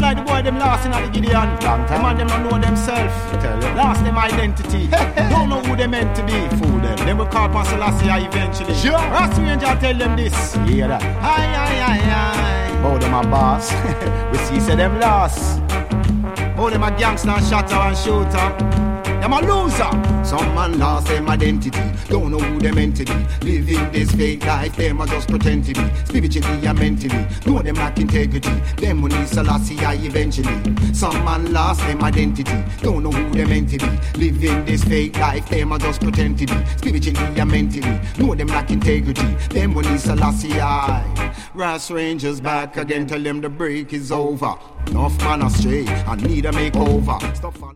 why the boy them lost in the Gideon. The man them don't know themselves. Lost them identity. Don't know who they meant to be. Fool them. Them will call upon Selassie eventually. Sure. Ras Ranger tell them this. You hear that? Aye. Bow them a boss. We see say them lost. Bow them a gangster and shatter and shooter. Them a loser. Some man lost them identity. Don't know who they meant to be. Living this fake life, them a just pretend to be. Spiritually and mentally, know them lack integrity. Them will need Selassie eventually. Some man lost them identity. Don't know who they meant to be. Living this fake life, them a just pretend to be. Spiritually and mentally, know them lack integrity. Them will need Selassie. Ras Rangers back again. Tell them the break is over. Enough man astray, I need a makeover. Stop